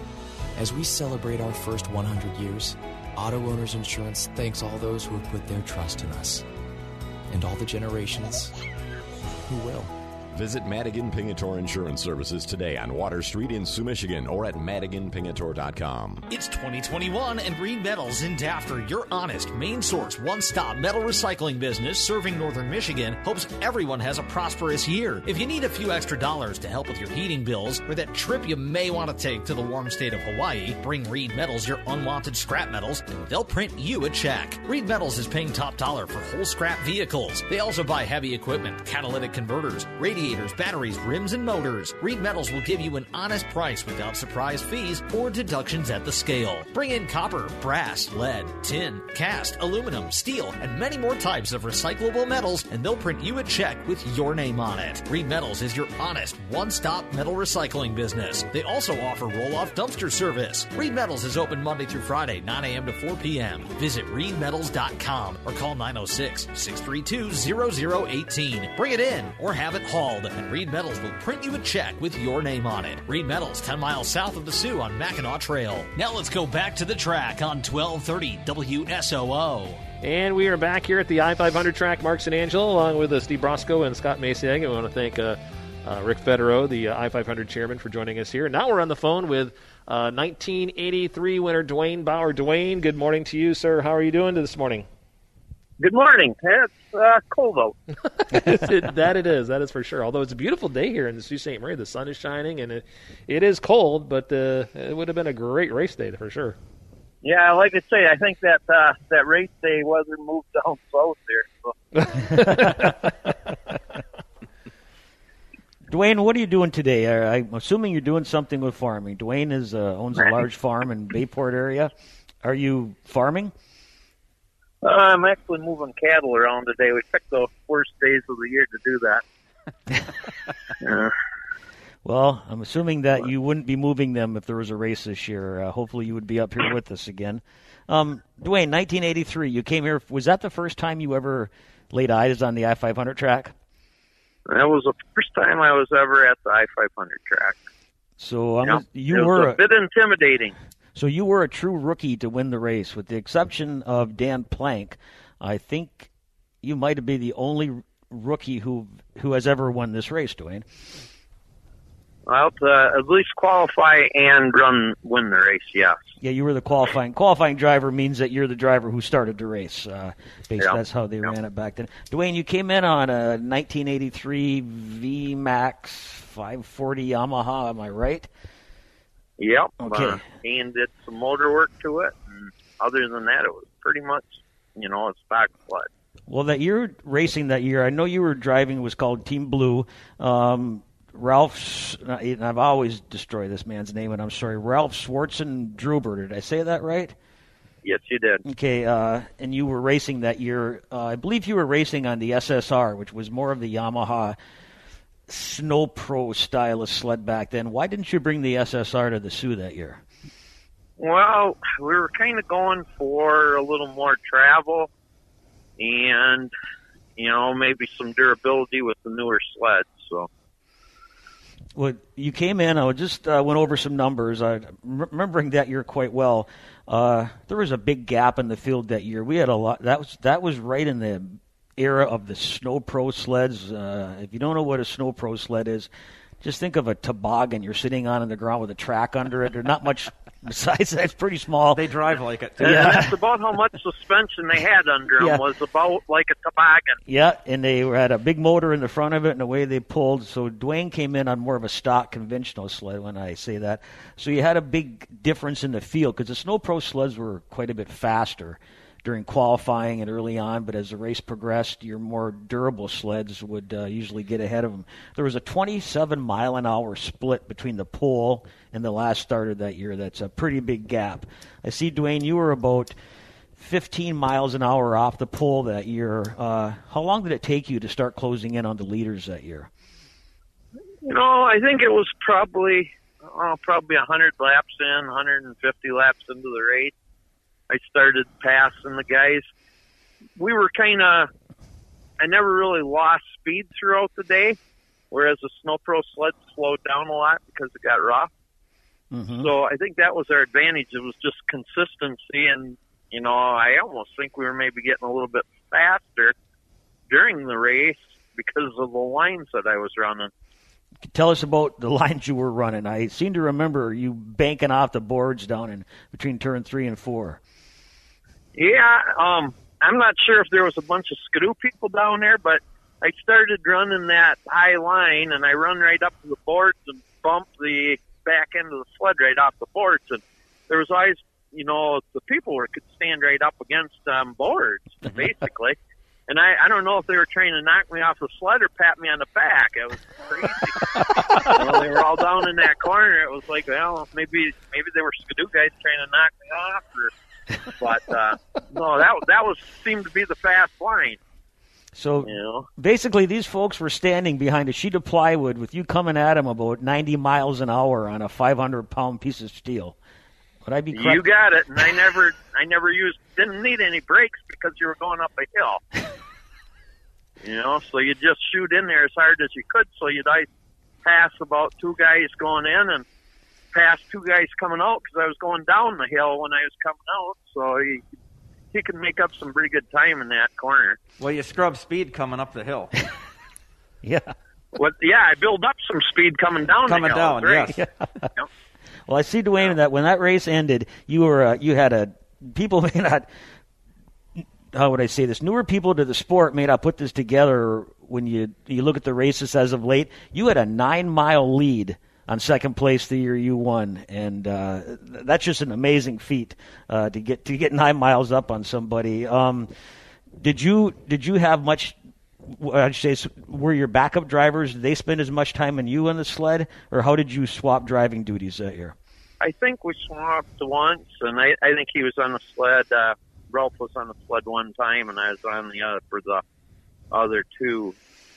As we celebrate our first one hundred years, Auto Owners Insurance thanks all those who have put their trust in us, and all the generations who will. Visit Madigan Pingator Insurance Services today on Water Street in Sioux, Michigan, or at madigan pingator dot com. It's twenty twenty-one, and Reed Metals in Dafter, your honest, main source, one-stop metal recycling business serving northern Michigan, hopes everyone has a prosperous year. If you need a few extra dollars to help with your heating bills or that trip you may want to take to the warm state of Hawaii, bring Reed Metals your unwanted scrap metals, and they'll print you a check. Reed Metals is paying top dollar for whole scrap vehicles. They also buy heavy equipment, catalytic converters, radiators, batteries, rims, and motors. Reed Metals will give you an honest price without surprise fees or deductions at the scale. Bring in copper, brass, lead, tin, cast, aluminum, steel, and many more types of recyclable metals, and they'll print you a check with your name on it. Reed Metals is your honest, one-stop metal recycling business. They also offer roll-off dumpster service. Reed Metals is open Monday through Friday, nine a.m. to four p.m. Visit reed metals dot com or call nine oh six, six three two, zero zero one eight. Bring it in or have it hauled, and Reed Metals will print you a check with your name on it. Reed Metals, ten miles south of the Sioux on Mackinac Trail. Now let's go back to the track on twelve thirty W S O O. And we are back here at the I five hundred track. Mark San Angelo, along with uh, Steve Brosco and Scott Masiag. I want to thank uh, uh, Rick Federow, the uh, I five hundred chairman, for joining us here. Now we're on the phone with uh, nineteen eighty-three winner Dwayne Bauer. Dwayne, good morning to you, sir. How are you doing this morning? Good morning. It's uh, cold out. That it is. That is for sure. Although it's a beautiful day here in the Sault Ste. Marie. The sun is shining, and it, it is cold, but uh, it would have been a great race day for sure. Yeah, like I say, I think that uh, that race day weather moved down south there. So. Dwayne, what are you doing today? I'm assuming you're doing something with farming. Dwayne is uh, owns a large farm in Bayport area. Are you farming? Uh, I'm actually moving cattle around today. We picked the worst days of the year to do that. uh, well, I'm assuming that you wouldn't be moving them if there was a race this year. Uh, hopefully you would be up here with us again. Um, Dwayne, nineteen eighty-three, you came here. Was that the first time you ever laid eyes on the I five hundred track? That was the first time I was ever at the I five hundred track. So um, yep. you it were was a bit intimidating. So you were a true rookie to win the race, with the exception of Dan Plank. I think you might have been the only rookie who who has ever won this race, Dwayne. Well, to at least qualify and run win the race, yes. Yeah, you were the qualifying qualifying driver. Means that you're the driver who started the race. Uh, basically, yep. That's how they yep. ran it back then. Dwayne, you came in on a nineteen eighty-three V MAX five forty Yamaha. Am I right? Yep. Okay. Uh, and did some motor work to it. And other than that, it was pretty much, you know, a stock sled. Well, that year racing that year, I know you were driving. It was called Team Blue. Um, Ralph, and I've always destroyed this man's name, and I'm sorry. Ralph Schwarzen-Druber. Did I say that right? Yes, you did. Okay. Uh, and you were racing that year. Uh, I believe you were racing on the S S R, which was more of the Yamaha Snow Pro style of sled back then. Why didn't you bring the S S R to the Sioux that year? Well, we were kind of going for a little more travel and, you know, maybe some durability with the newer sleds. So, well, you came in. I just uh, went over some numbers. I remembering that year quite well. Uh, there was a big gap in the field that year. We had a lot. That was that was right in the era of the Snow Pro sleds. Uh, if you don't know what a Snow Pro sled is, just think of a toboggan you're sitting on in the ground with a track under it. There's not much besides that. It's pretty small. They drive like it. And Yeah. that's about how much suspension they had under them, Yeah. was about like a toboggan. Yeah, and they had a big motor in the front of it and the way they pulled. So Dwayne came in on more of a stock conventional sled when I say that. So you had a big difference in the field because the Snow Pro sleds were quite a bit faster during qualifying and early on, but as the race progressed, your more durable sleds would uh, usually get ahead of them. There was a twenty-seven mile an hour split between the pole and the last starter that year. That's a pretty big gap. I see, Dwayne, you were about fifteen miles an hour off the pole that year. Uh, how long did it take you to start closing in on the leaders that year? You know, I think it was probably oh, probably one hundred laps in, one hundred fifty laps into the race. I started passing the guys. We were kind of, I never really lost speed throughout the day, whereas the Snow Pro sled slowed down a lot because it got rough. Mm-hmm. So I think that was our advantage. It was just consistency, and, you know, I almost think we were maybe getting a little bit faster during the race because of the lines that I was running. Tell us about the lines you were running. I seem to remember you banking off the boards down in between turn three and four. Yeah, um, I'm not sure if there was a bunch of Skidoo people down there, but I started running that high line, and I run right up to the boards and bump the back end of the sled right off the boards. And there was always, you know, the people were could stand right up against um, boards, basically. And I, I don't know if they were trying to knock me off the sled or pat me on the back. It was crazy. You know, they were all down in that corner. It was like, well, maybe maybe they were Skidoo guys trying to knock me off, or. But uh, no, that that was seemed to be the fast line. So you know? Basically, these folks were standing behind a sheet of plywood with you coming at them about ninety miles an hour on a five hundred pound piece of steel. Would I be correct? You got it. And I never, I never used, didn't need any brakes because you were going up a hill. You know, so you just shoot in there as hard as you could. So you'd I pass about two guys going in and past two guys coming out because I was going down the hill when I was coming out, so he he could make up some pretty good time in that corner. Well, you scrub speed coming up the hill. Yeah. What? Yeah, I build up some speed coming down coming the hill. Coming down, yes. Yep. Well, I see, Dwayne, that when that race ended, you were uh, you had a people may not. How would I say this? Newer people to the sport may not put this together. When you you look at the races as of late, you had a nine mile lead on second place the year you won, and uh, that's just an amazing feat uh, to get to get nine miles up on somebody. Um, did you did you have much? I'd say were your backup drivers? Did they spend as much time on you on the sled, or how did you swap driving duties that year? I think we swapped once, and I, I think he was on the sled. Uh, Ralph was on the sled one time, and I was on the other for the other two.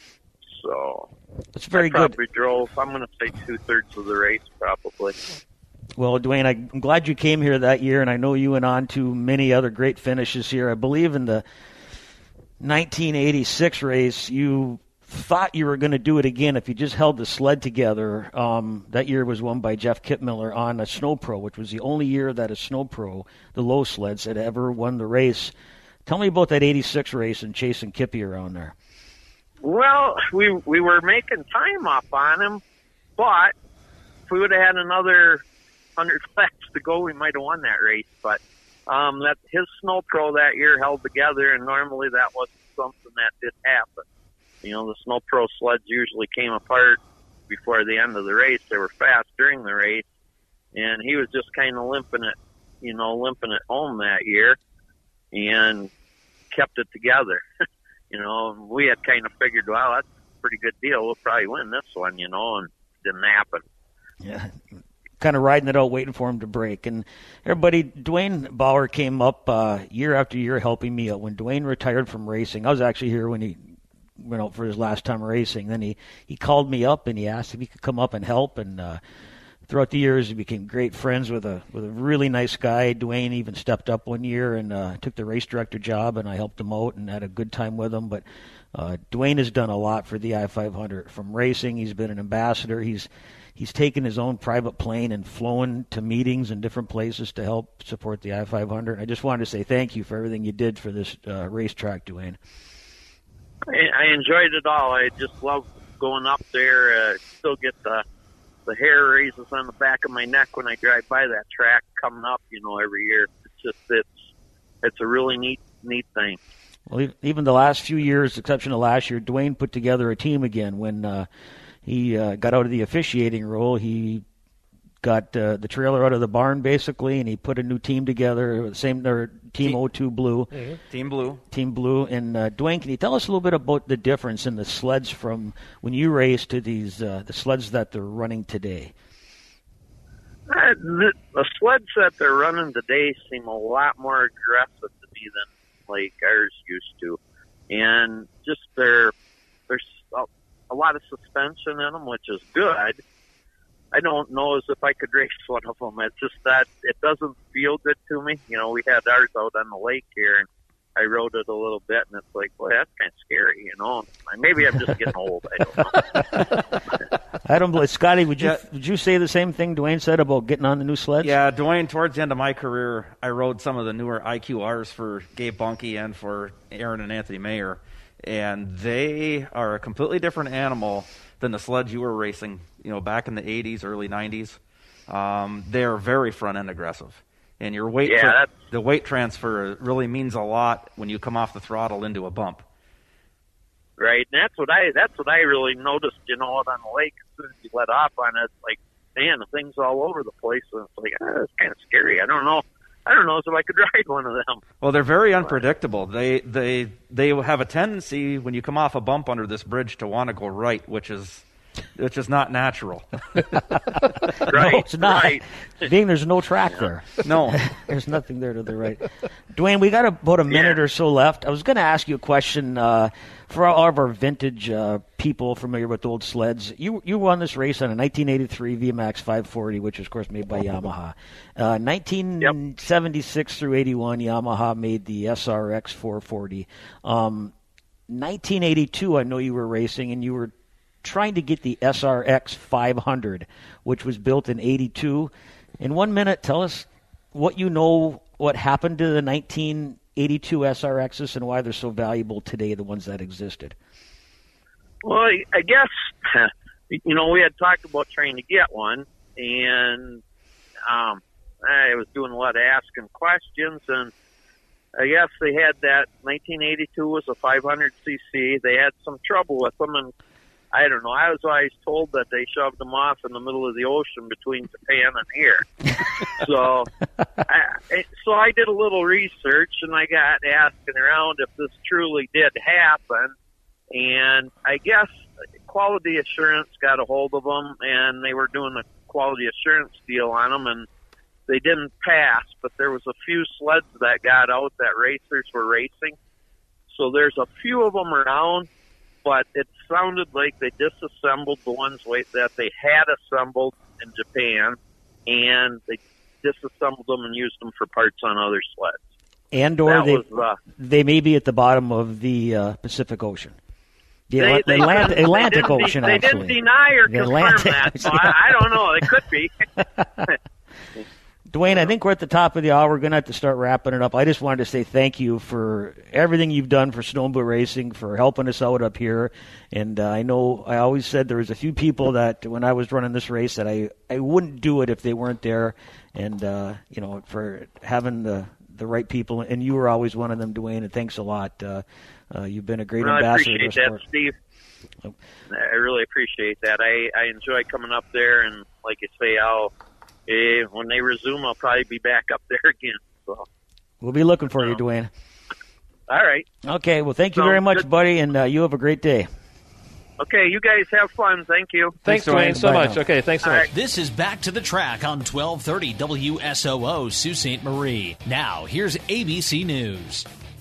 So that's very I probably good. drove, I'm going to say two-thirds of the race, probably. Well, Dwayne, I'm glad you came here that year, and I know you went on to many other great finishes here. I believe in the nineteen eighty-six race, you thought you were going to do it again if you just held the sled together. Um, that year was won by Jeff Kittmiller on a Snow Pro, which was the only year that a Snow Pro, the low sleds, had ever won the race. Tell me about that eighty-six race and chasing Kippy around there. Well, we we were making time up on him, but if we would have had another hundred laps to go, we might have won that race. But um, that his Snow Pro that year held together, and normally that wasn't something that did happen. You know, the Snow Pro sleds usually came apart before the end of the race. They were fast during the race, and he was just kind of limping it, you know, limping it home that year, and kept it together. You know, we had kind of figured, well, that's a pretty good deal. We'll probably win this one, you know, and it didn't happen. Yeah, kind of riding it out, waiting for him to break. And everybody, Dwayne Bauer came up uh, year after year helping me out. When Dwayne retired from racing, I was actually here when he went out for his last time racing. Then he, he called me up and he asked if he could come up and help. And uh, throughout the years, he became great friends with a with a really nice guy. Dwayne even stepped up one year and uh, took the race director job, and I helped him out and had a good time with him. But uh, Dwayne has done a lot for the I five hundred. From racing, he's been an ambassador. He's he's taken his own private plane and flown to meetings in different places to help support the I five hundred. I just wanted to say thank you for everything you did for this uh, racetrack, Dwayne. I, I enjoyed it all. I just love going up there. Uh, still get the the hair raises on the back of my neck when I drive by that track coming up. You know, every year. It's just it's it's a really neat neat thing. Well, even the last few years, exception of last year, Dwayne put together a team again. When uh, he uh, got out of the officiating role, he got uh, the trailer out of the barn, basically, and he put a new team together, same or Team, Team O two Blue. Mm-hmm. Team Blue. Team Blue. And, uh, Dwayne, can you tell us a little bit about the difference in the sleds from when you raced to these uh, the sleds that they're running today? Uh, the, the sleds that they're running today seem a lot more aggressive to me than like ours used to, and just there, there's a, a lot of suspension in them, which is good. I don't know as if I could race one of them. It's just that it doesn't feel good to me. You know, we had ours out on the lake here, and I rode it a little bit, and it's like, boy, that's kind of scary, you know. Maybe I'm just getting old. I don't know. I don't believe Scotty. Would you Yeah. would you say the same thing Dwayne said about getting on the new sleds? Yeah, Dwayne, towards the end of my career, I rode some of the newer I Q Rs for Gabe Bunke and for Aaron and Anthony Mayer, and they are a completely different animal than the sleds you were racing, you know, back in the eighties, early nineties. Um, they are very front-end aggressive. And your weight, Yeah, tra- that's- the weight transfer really means a lot when you come off the throttle into a bump. Right, and that's what I that's what I really noticed. You know, out on the lake, as soon as you let off on it, it's like, man, the thing's all over the place, and it's like, ah, it's kind of scary. I don't know, I don't know if I could ride one of them. Well, they're very unpredictable. They they they have a tendency when you come off a bump under this bridge to want to go right, which is which is not natural. Right, no, it's not. right. Being there's no track there. No. There's nothing there to the right. Dwayne, we got about a minute or so left. I was going to ask you a question uh, for all of our vintage uh, people familiar with old sleds. You you won this race on a nineteen eighty-three V MAX five forty, which is, of course, made by Yamaha. Uh, nineteen seventy-six yep. through eighty-one, Yamaha made the S R X four forty. Um, nineteen eighty-two, I know you were racing, and you were trying to get the S R X five hundred, which was built in eighty-two. In one minute, tell us what you know, what happened to the nineteen eighty-two S R Xs and why they're so valuable today, the ones that existed. Well, I, I guess, you know, we had talked about trying to get one, and um, I was doing a lot of asking questions, and I guess they had that nineteen eighty-two was a five hundred c c. They had some trouble with them, and I don't know. I was always told that they shoved them off in the middle of the ocean between Japan and here. so, I, so I did a little research, and I got asking around if this truly did happen. And I guess Quality Assurance got a hold of them, and they were doing a quality assurance deal on them, and they didn't pass. But there was a few sleds that got out that racers were racing. So there's a few of them around. But it sounded like they disassembled the ones that they had assembled in Japan, and they disassembled them and used them for parts on other sleds. And or That they, was, uh, they may be at the bottom of the uh, Pacific Ocean. The They- Atla- they Atlantic, couldn't- Atlantic they didn't de- Ocean, they actually. didn't deny or The confirm Atlantic that, so Ocean. I, I don't know. They could be. Dwayne, I think we're at the top of the hour. We're going to have to start wrapping it up. I just wanted to say thank you for everything you've done for snowmobile racing, for helping us out up here. And uh, I know I always said there was a few people that when I was running this race that I, I wouldn't do it if they weren't there. And, uh, you know, for having the, the right people. And you were always one of them, Dwayne, and thanks a lot. Uh, uh, you've been a great Well, I ambassador to appreciate our that, sport. Steve. I really appreciate that. I, I enjoy coming up there, and like you say, I'll eh, when they resume, I'll probably be back up there again. So, We'll be looking for you, Dwayne. all right. Okay, well, thank you So, very much, good- buddy, and uh, you have a great day. Okay, you guys have fun. Thank you. Thanks, Dwayne, so much. Okay, thanks so All much. right. This is Back to the Track on twelve thirty W S O O Sault Ste. Marie. Now, here's A B C News.